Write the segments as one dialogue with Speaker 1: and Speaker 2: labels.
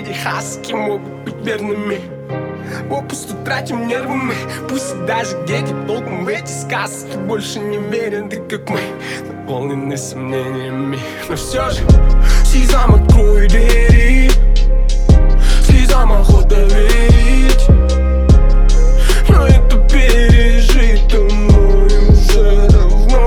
Speaker 1: Эти хаски могут быть верными. Попусту тратим нервы мы. Пусть даже дети толком в эти сказки больше не верят, ты как мы, наполнены сомнениями. Но все же слезам открою двери, слезам охота верить. Но это пережито мной уже давно.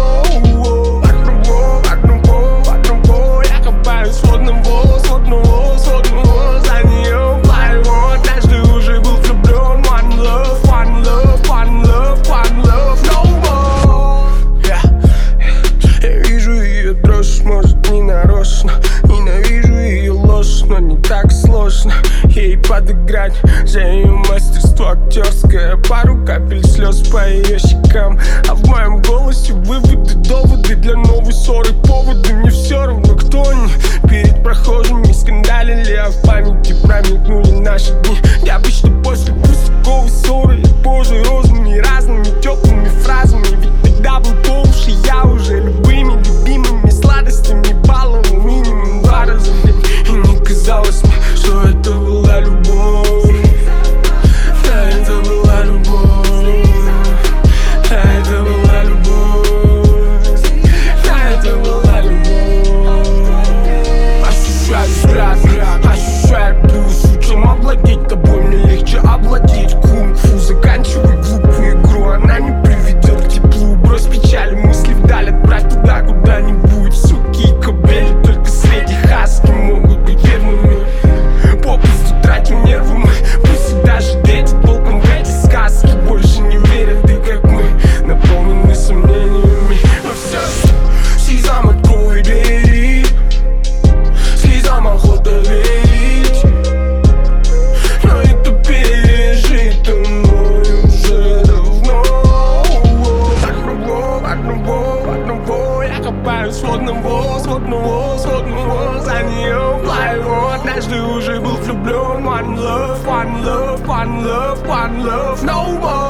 Speaker 1: Одного я копаюсь сводного за нее плаваю. Однажды уже был влюблен. One love, one love, one love, one love, no more. Я вижу ее дрожь, может не нарочно. Ненавижу ее ложь, но не так сложно ей подыграть за ее мастерство актерское. Пару капель слез по ее щекам, а в моем голосе выводы, доводы для новой ссоры, поводы. Мне все равно, кто они. Перед прохожими скандалили, а в памяти промелькнули наши дни. Необычно после пустяковой ссоры я позже розами разными теплыми фразами. Ведь тогда был по уши я уже любыми любимыми сладостями баловал минимум 2 раза в день. И не казалось мне, что это была любовь. Да, это была любовь. Да, это была любовь. Да, это была любовь. Ощущаю страх, ощущаю плюс. Чем овладеть тобой, мне легче овладеть кунг-фу. Заканчивай глупую игру, она не приведет к теплу. Брось печаль, мысли вдаль, отправь туда, куда-нибудь. Суки и кобели, только среди хаски могут быть верными. Попусту тратим нервы мы. Пусть даже дети толком в эти сказки больше не верят, ты как мы, наполнены сомнениями. Но все же слезам открою двери, слезам охота верить. Но это пережито мной уже давно. Одного я копаюсь сводного за нее плаваю. Однажды уже был влюблен. One love, one love, one love, one love, no more.